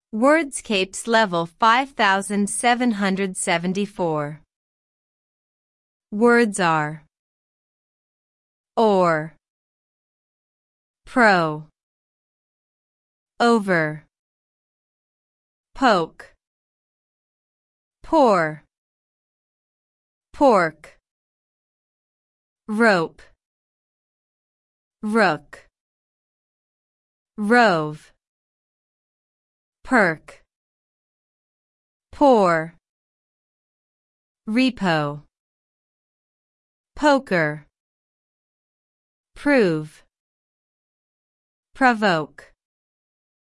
Wordscapes level 5774. Words are or, pro, over, poke, pour, pork, rope, rook, rove, perk, pour, repo, poker, prove, provoke.